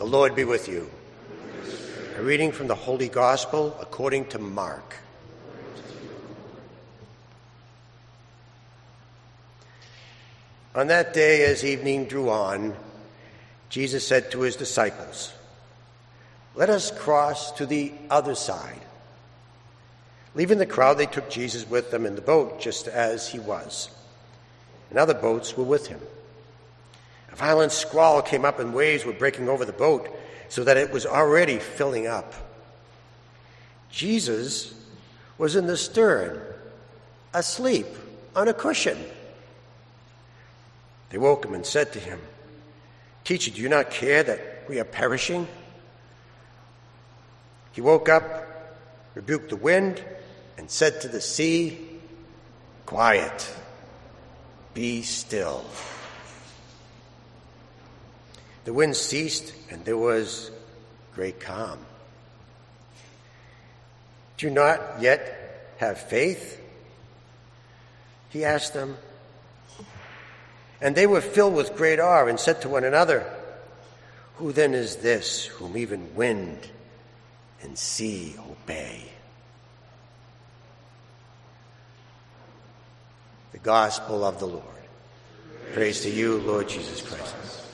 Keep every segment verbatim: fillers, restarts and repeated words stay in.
Lord be with you. A reading from the Holy Gospel according to Mark. On that day, as evening drew on, Jesus said to his disciples, "Let us cross to the other side." Leaving the crowd, they took Jesus with them in the boat, just as he was, and other boats were with him. A violent squall came up, and waves were breaking over the boat, so that it was already filling up. Jesus was in the stern, asleep on a cushion. They woke him and said to him, "Teacher, do you not care that we are perishing?" He woke up, rebuked the wind, and said to the sea, "Quiet, be still." The wind ceased, and there was great calm. "Do you not yet have faith?" he asked them. And they were filled with great awe and said to one another, "Who then is this whom even wind and sea obey?" The Gospel of the Lord. Praise to you, Lord Jesus Christ.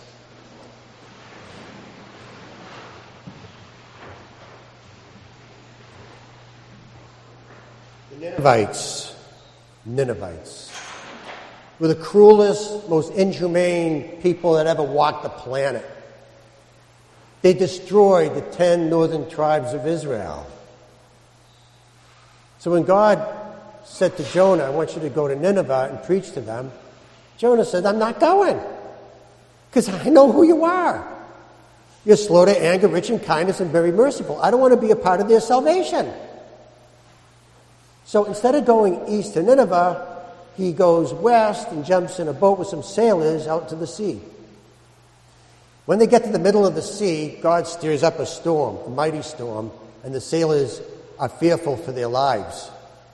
The Ninevites, Ninevites, were the cruelest, most inhumane people that ever walked the planet. They destroyed the ten northern tribes of Israel. So when God said to Jonah, "I want you to go to Nineveh and preach to them," Jonah said, "I'm not going, because I know who you are. You're slow to anger, rich in kindness, and very merciful. I don't want to be a part of their salvation." So instead of going east to Nineveh, he goes west and jumps in a boat with some sailors out to the sea. When they get to the middle of the sea, God steers up a storm, a mighty storm, and the sailors are fearful for their lives.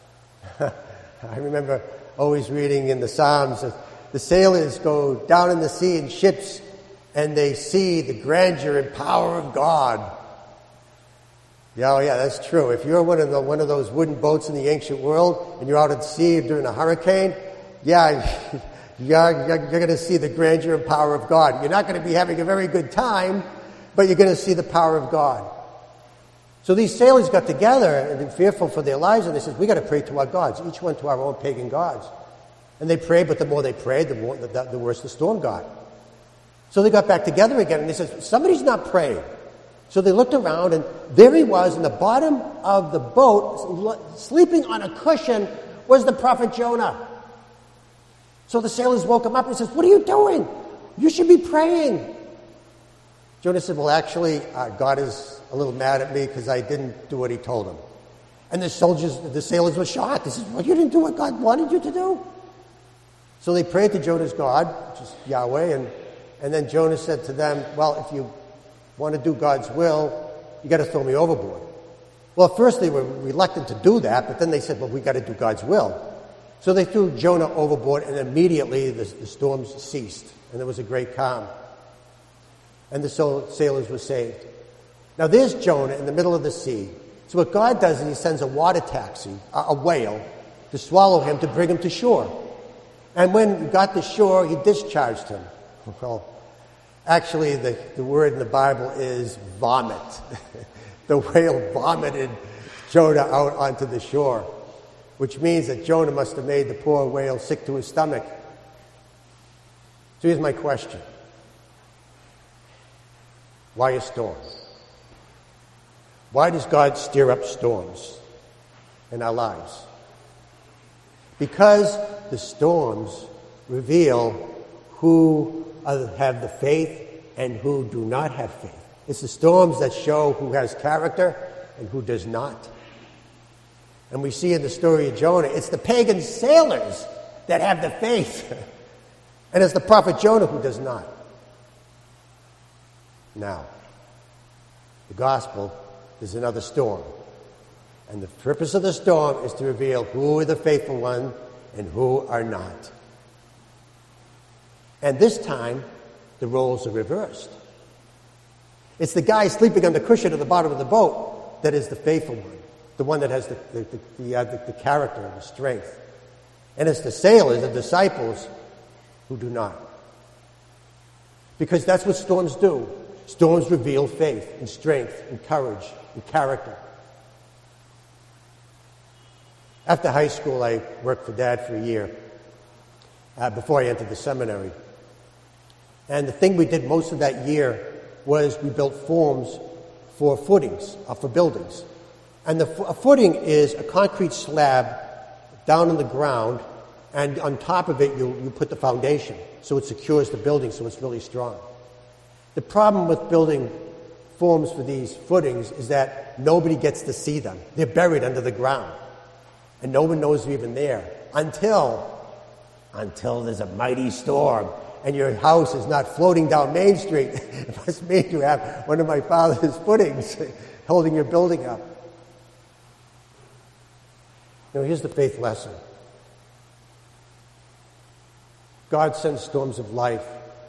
I remember always reading in the Psalms that the sailors go down in the sea in ships and they see the grandeur and power of God. Yeah, oh yeah, that's true. If you're one of the one of those wooden boats in the ancient world and you're out at sea during a hurricane, yeah, you're, you're, you're going to see the grandeur and power of God. You're not going to be having a very good time, but you're going to see the power of God. So these sailors got together and they're fearful for their lives, and they said, "We got to pray to our gods, each one to our own pagan gods." And they prayed, but the more they prayed, the more the, the worse the storm got. So they got back together again, and they said, "Somebody's not praying." So they looked around, and there he was in the bottom of the boat, sleeping on a cushion, was the prophet Jonah. So the sailors woke him up and said, "What are you doing? You should be praying." Jonah said, "Well, actually, uh, God is a little mad at me because I didn't do what he told him." And the soldiers, the sailors were shocked. They said, "Well, you didn't do what God wanted you to do?" So they prayed to Jonah's God, which is Yahweh, and, and then Jonah said to them, "Well, if you want to do God's will, you got to throw me overboard." Well, at first they were reluctant to do that, but then they said, "Well, we got to do God's will." So they threw Jonah overboard, and immediately the, the storms ceased, and there was a great calm. And the sailors were saved. Now there's Jonah in the middle of the sea. So what God does is he sends a water taxi, a, a whale, to swallow him, to bring him to shore. And when he got to shore, he discharged him. Well, actually, the, the word in the Bible is vomit. The whale vomited Jonah out onto the shore, which means that Jonah must have made the poor whale sick to his stomach. So here's my question. Why a storm? Why does God stir up storms in our lives? Because the storms reveal who have the faith and who do not have faith. It's the storms that show who has character and who does not. And we see in the story of Jonah, it's the pagan sailors that have the faith. And it's the prophet Jonah who does not. Now, the gospel is another storm. And the purpose of the storm is to reveal who are the faithful ones and who are not. And this time, the roles are reversed. It's the guy sleeping on the cushion at the bottom of the boat that is the faithful one, the one that has the, the, the, the, uh, the, the character and the strength. And it's the sailors, the disciples, who do not. Because that's what storms do. Storms reveal faith and strength and courage and character. After high school, I worked for Dad for a year uh, before I entered the seminary. And the thing we did most of that year was we built forms for footings, uh, for buildings. And the, a footing is a concrete slab down in the ground, and on top of it you, you put the foundation, so it secures the building, so it's really strong. The problem with building forms for these footings is that nobody gets to see them. They're buried under the ground, and no one knows they're even there until, until there's a mighty storm, and your house is not floating down Main Street. It must mean you have one of my father's footings holding your building up. Now, here's the faith lesson. God sends storms of life,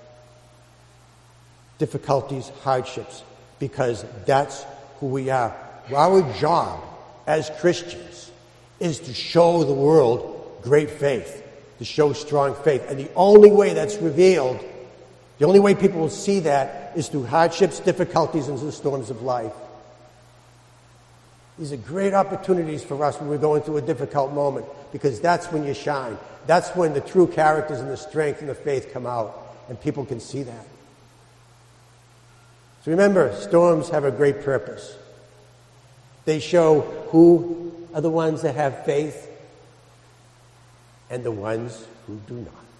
difficulties, hardships, because that's who we are. Our job as Christians is to show the world great faith, to show strong faith. And the only way that's revealed, the only way people will see that is through hardships, difficulties, and the storms of life. These are great opportunities for us when we're going through a difficult moment, because that's when you shine. That's when the true characters and the strength and the faith come out, and people can see that. So remember, storms have a great purpose. They show who are the ones that have faith and the ones who do not.